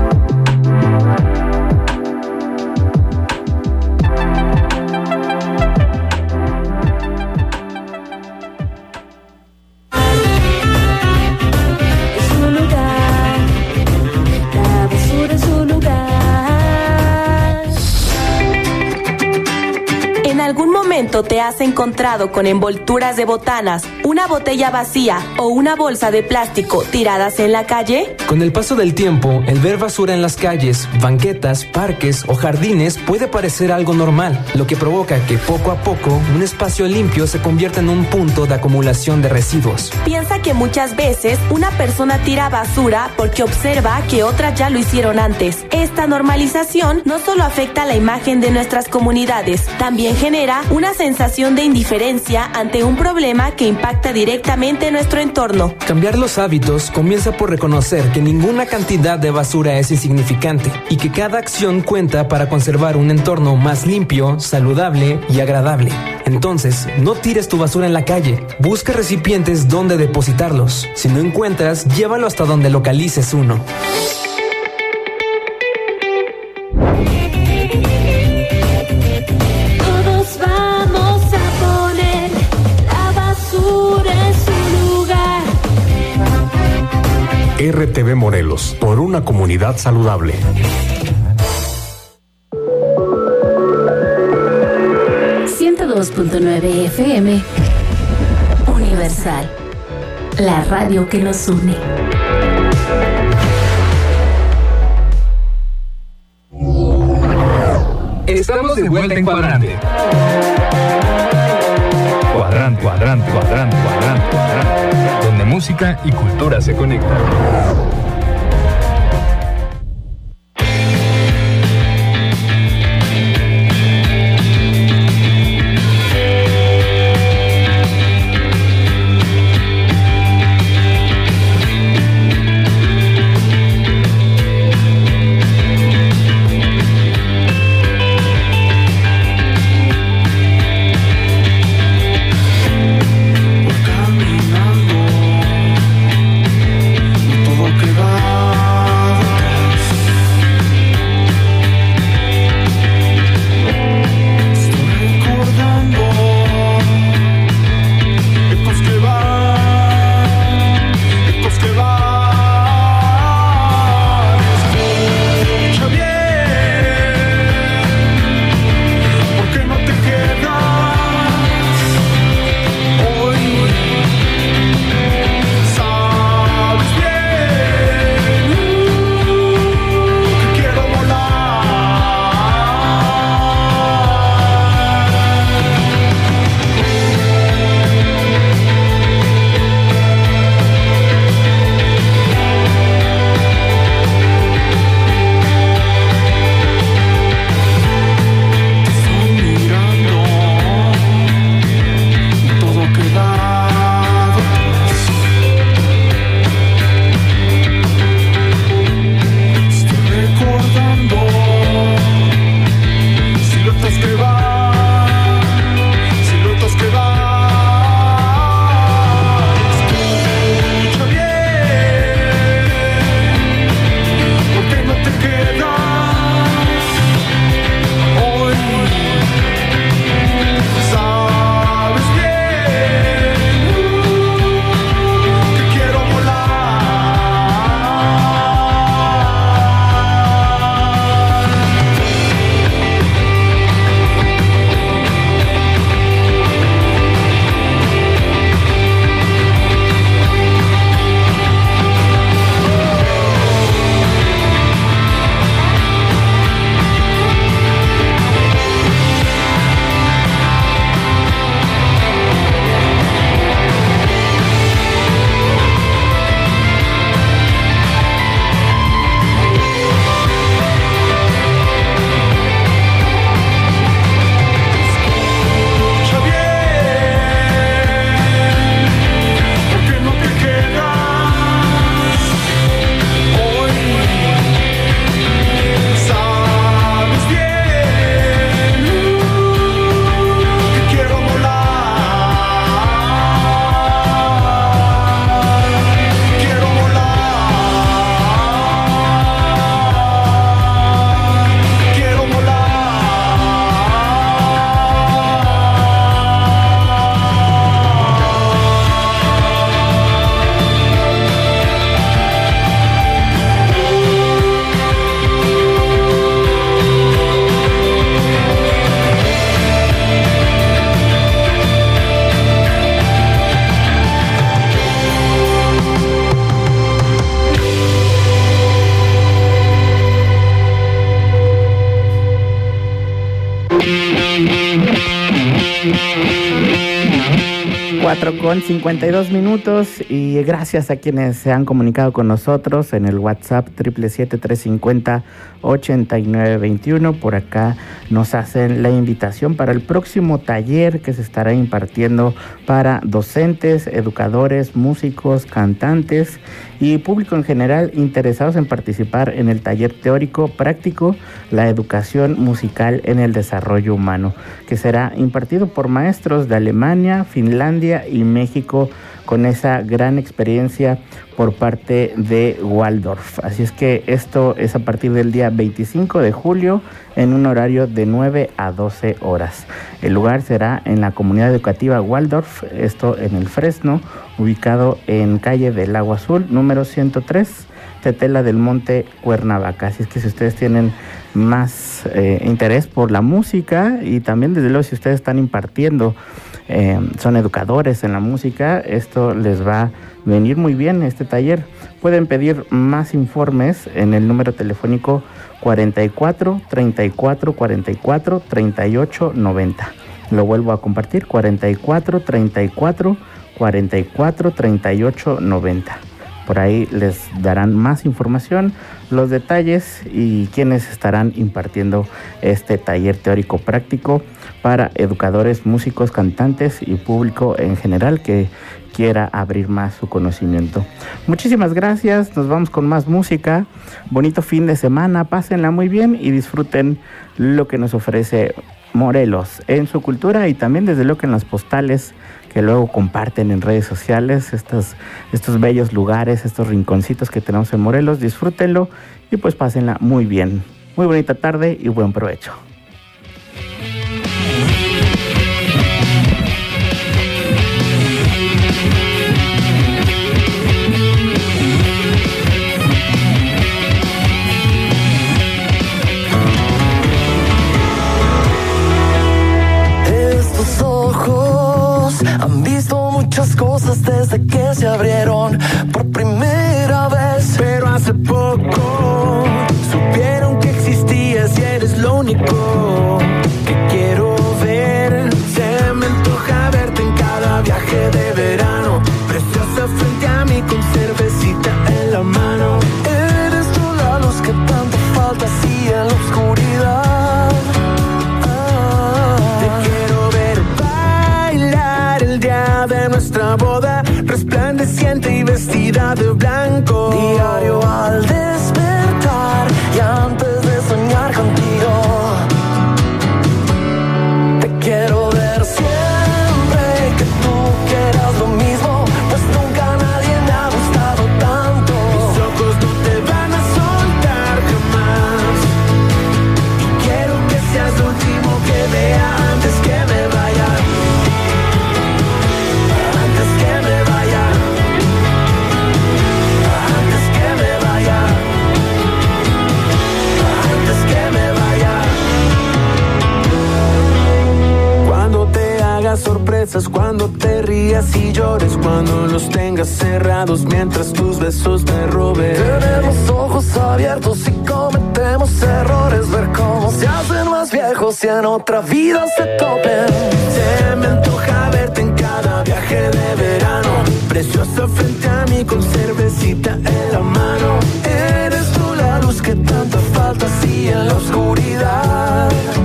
¿Te has encontrado con envolturas de botanas, una botella vacía o una bolsa de plástico tiradas en la calle? Con el paso del tiempo, el ver basura en las calles, banquetas, parques o jardines puede parecer algo normal, lo que provoca que poco a poco un espacio limpio se convierta en un punto de acumulación de residuos. Piensa que muchas veces una persona tira basura porque observa que otras ya lo hicieron antes. Esta normalización no solo afecta la imagen de nuestras comunidades, también genera una sensación de indiferencia ante un problema que impacta directamente en nuestro entorno. Cambiar los hábitos comienza por reconocer que ninguna cantidad de basura es insignificante y que cada acción cuenta para conservar un entorno más limpio, saludable y agradable. Entonces, no tires tu basura en la calle. Busca recipientes donde depositarlos. Si no encuentras, llévalo hasta donde localices uno. RTV Morelos, por una comunidad saludable. .9 FM Universal, la radio que nos une. Estamos de vuelta en Cuadrante. Cuadrante, cuadrante, cuadrante, cuadrante, cuadrante. Donde música y cultura se conectan. Todo queda 4:52 y gracias a quienes se han comunicado con nosotros en el WhatsApp 777-350-8921. Por acá nos hacen la invitación para el próximo taller que se estará impartiendo para docentes, educadores, músicos, cantantes y público en general interesados en participar en el taller teórico práctico La educación musical en el desarrollo humano, que será impartido por maestros de Alemania, Finlandia y México, con esa gran experiencia por parte de Waldorf. Así es que esto es a partir del día 25 de julio en un horario de 9 a 12 horas. El lugar será en la comunidad educativa Waldorf, esto en el Fresno, ubicado en calle del Agua Azul, número 103, Tetela del Monte, Cuernavaca. Así es que si ustedes tienen más interés por la música y también desde luego si ustedes están impartiendo, son educadores en la música, esto les va a venir muy bien este taller. Pueden pedir más informes en el número telefónico 44 34 44 38 90. Lo vuelvo a compartir, 44 34 44 38 90. Por ahí les darán más información, los detalles y quienes estarán impartiendo este taller teórico práctico para educadores, músicos, cantantes y público en general que quiera abrir más su conocimiento. Muchísimas gracias, nos vamos con más música. Bonito fin de semana, pásenla muy bien y disfruten lo que nos ofrece Morelos en su cultura y también desde luego en las postales que luego comparten en redes sociales, estos bellos lugares, estos rinconcitos que tenemos en Morelos. Disfrútenlo y pues pásenla muy bien. Muy bonita tarde y buen provecho. Han visto muchas cosas desde que se abrieron por primera vez, pero hace poco supieron que existías y eres lo único que quiero ver. Se me antoja verte en cada viaje de verano, preciosa frente a mí con cervecita en la mano. Eres tú la luz que tanto falta así en la oscuridad. De nuestra boda, resplandeciente y vestida de blanco. Diario al despertar y antes de soñar contigo, te quiero ver siempre que tú quieras lo mismo, pues nunca nadie me ha gustado tanto. Mis ojos no te van a soltar jamás y quiero que seas lo último que vea antes que me vaya. Sorpresas cuando te rías y llores, cuando los tengas cerrados mientras tus besos me roben. Tenemos ojos abiertos y cometemos errores, ver cómo se hacen más viejos y en otra vida se topen. Se me antoja verte en cada viaje de verano, preciosa frente a mí con cervecita en la mano. Eres tú la luz que tanto falta así en la oscuridad.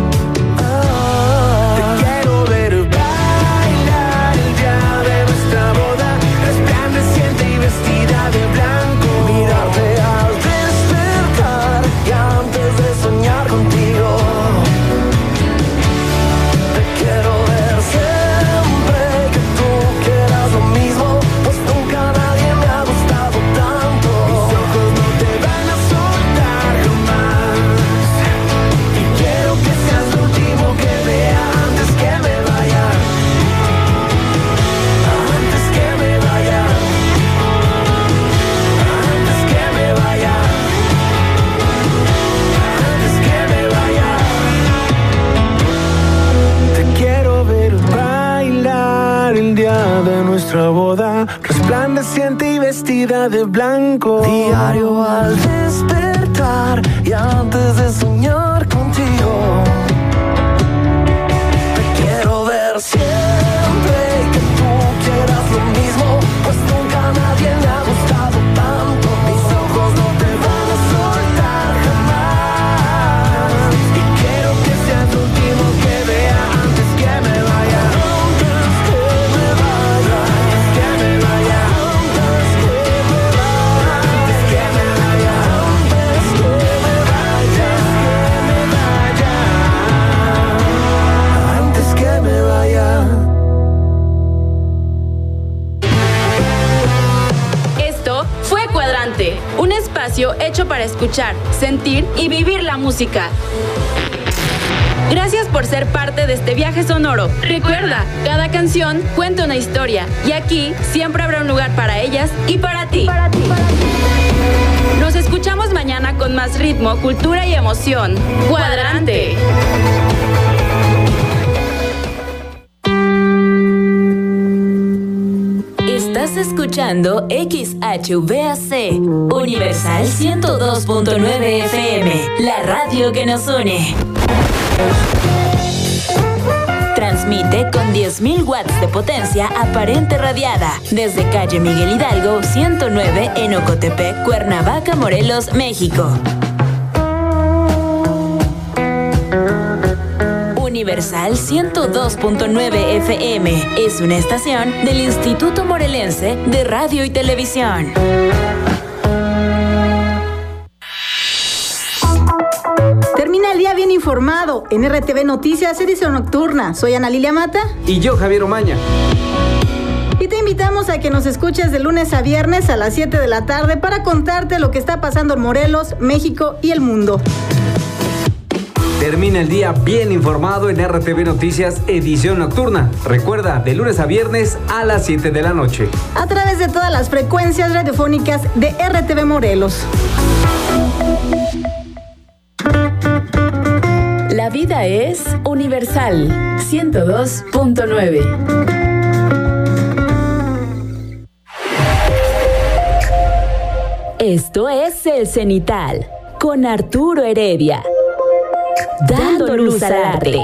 Nuestra boda, resplandeciente y vestida de blanco. Diario al despertar y antes de soñar contigo, te quiero ver siempre. escuchar, sentir y vivir la música. Gracias por ser parte de este viaje sonoro. Recuerda, cada canción cuenta una historia y aquí siempre habrá un lugar para ellas y para ti. Nos escuchamos mañana con más ritmo, cultura y emoción. Cuadrante. Estás escuchando XHVAC, Universal 102.9 FM, la radio que nos une. Transmite con 10.000 watts de potencia aparente radiada desde calle Miguel Hidalgo 109 en Ocotepec, Cuernavaca, Morelos, México. Universal 102.9 FM es una estación del Instituto Morelense de Radio y Televisión. Termina el día bien informado en RTV Noticias, edición nocturna. Soy Ana Lilia Mata. Y yo, Javier Omaña. Y te invitamos a que nos escuches de lunes a viernes a las 7 de la tarde para contarte lo que está pasando en Morelos, México y el mundo. Termina el día bien informado en RTV Noticias, edición nocturna. Recuerda, de lunes a viernes a las 7 de la noche. A través de todas las frecuencias radiofónicas de RTV Morelos. La vida es Universal 102.9. Esto es El Cenital con Arturo Heredia. Dando luz al arte.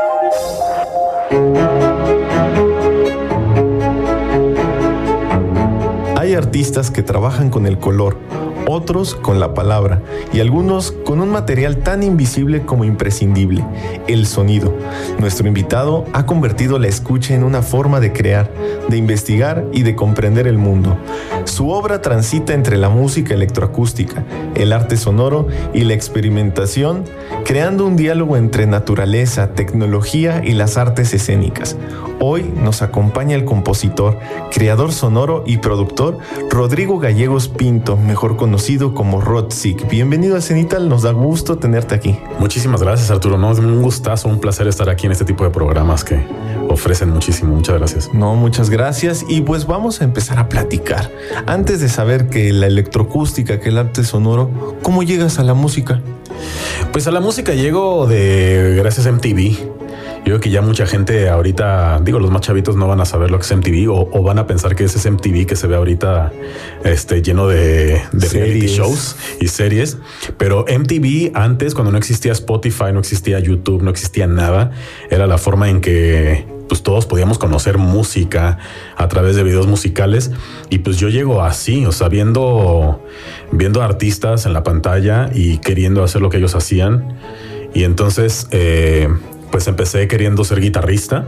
Hay artistas que trabajan con el color, otros con la palabra y algunos con un material tan invisible como imprescindible, el sonido. Nuestro invitado ha convertido la escucha en una forma de crear, de investigar y de comprender el mundo. Su obra transita entre la música electroacústica, el arte sonoro y la experimentación, creando un diálogo entre naturaleza, tecnología y las artes escénicas. Hoy nos acompaña el compositor, creador sonoro y productor Rodrigo Gallegos Pinto, mejor conocido como Rodsig. Bienvenido a Cenital, nos da gusto tenerte aquí. Muchísimas gracias, Arturo. No, es un gustazo, un placer estar aquí en este tipo de programas que ofrecen muchísimo. Muchas gracias. No, muchas gracias. Y pues vamos a empezar a platicar. Antes de saber que la electroacústica, que el arte sonoro, ¿cómo llegas a la música? Pues a la música llego gracias a MTV. Yo creo que ya mucha gente ahorita, los más chavitos no van a saber lo que es MTV o van a pensar que es ese MTV que se ve ahorita lleno de reality shows y series. Pero MTV antes, cuando no existía Spotify, no existía YouTube, no existía nada, era la forma en que pues todos podíamos conocer música a través de videos musicales. Y pues yo llego así, o sea, viendo artistas en la pantalla y queriendo hacer lo que ellos hacían. Y entonces pues empecé queriendo ser guitarrista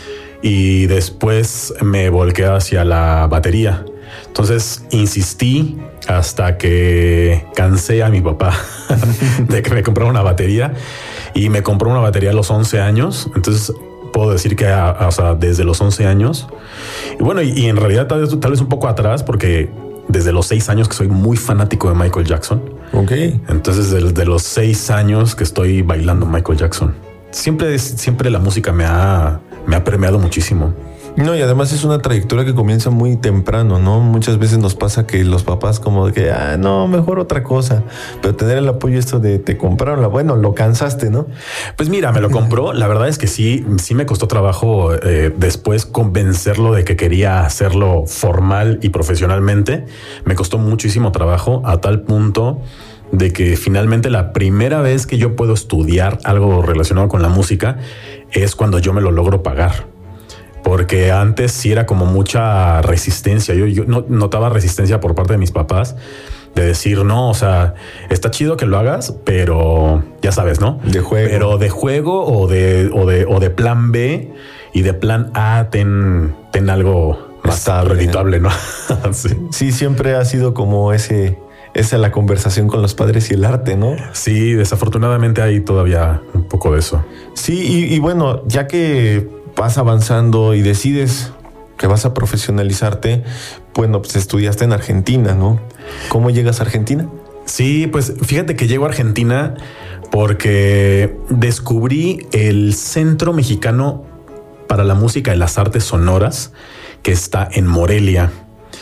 y después me volqué hacia la batería. Entonces insistí hasta que cansé a mi papá de que me comprara una batería, y me compró una batería a los 11 años. Entonces puedo decir que desde los 11 años. Y bueno, y en realidad tal vez un poco atrás, porque desde los 6 años que soy muy fanático de Michael Jackson. Ok. Entonces desde los 6 años que estoy bailando Michael Jackson. Siempre la música me ha permeado muchísimo. No, y además es una trayectoria que comienza muy temprano, ¿no? Muchas veces nos pasa que los papás como de que, no, mejor otra cosa. Pero tener el apoyo esto de te compraron, bueno, lo cansaste, ¿no? Pues mira, me lo compró. La verdad es que sí me costó trabajo después convencerlo de que quería hacerlo formal y profesionalmente. Me costó muchísimo trabajo, a tal punto de que finalmente la primera vez que yo puedo estudiar algo relacionado con la música es cuando yo me lo logro pagar. Porque antes sí era como mucha resistencia. Yo no notaba resistencia por parte de mis papás de decir, no, o sea, está chido que lo hagas, pero ya sabes, ¿no? De juego. Pero de juego o de plan B, y de plan A ten algo más redituable, ¿no? Sí, siempre ha sido como esa es la conversación con los padres y el arte, ¿no? Sí, desafortunadamente hay todavía un poco de eso. Sí, y bueno, ya que vas avanzando y decides que vas a profesionalizarte, bueno, pues estudiaste en Argentina, ¿no? ¿Cómo llegas a Argentina? Sí, pues fíjate que llego a Argentina porque descubrí el Centro Mexicano para la Música y las Artes Sonoras, que está en Morelia.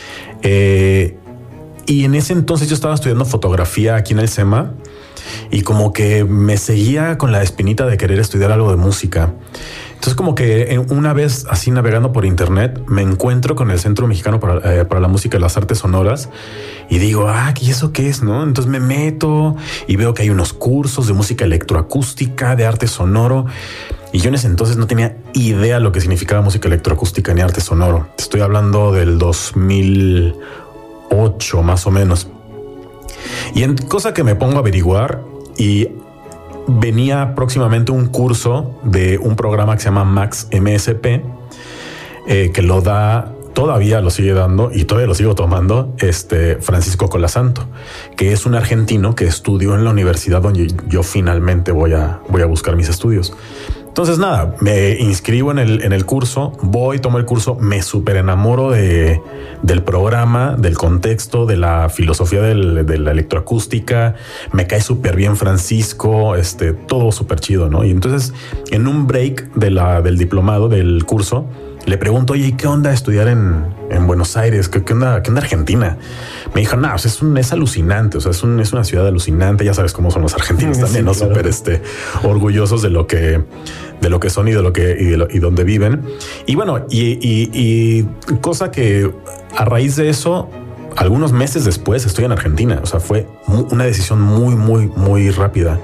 Y en ese entonces yo estaba estudiando fotografía aquí en el SEMA y como que me seguía con la espinita de querer estudiar algo de música. Entonces como que una vez así navegando por internet me encuentro con el Centro Mexicano para la Música y las Artes Sonoras y digo, ¿y eso qué es? ¿No? Entonces me meto y veo que hay unos cursos de música electroacústica, de arte sonoro. Y yo en ese entonces no tenía idea lo que significaba música electroacústica ni arte sonoro. Estoy hablando del 2008 más o menos. Y en cosa que me pongo a averiguar y venía próximamente un curso de un programa que se llama Max MSP, que lo da, todavía lo sigue dando y todavía lo sigo tomando, Francisco Colasanto, que es un argentino que estudió en la universidad donde yo finalmente voy a buscar mis estudios. Entonces nada, me inscribo en el curso, tomo el curso, me súper enamoro del programa, del contexto, de la filosofía de la electroacústica, me cae súper bien Francisco, todo súper chido, ¿no? Y entonces en un break del diplomado del curso, le pregunto, oye, ¿qué onda estudiar en Buenos Aires? ¿Qué onda Argentina? Me dijo, no, es alucinante, o sea, es una ciudad alucinante, ya sabes cómo son los argentinos también, ¿no? Claro. Súper orgullosos de lo que son y y donde viven. Y bueno, y cosa que a raíz de eso, algunos meses después estoy en Argentina. O sea, fue una decisión muy, muy, muy rápida.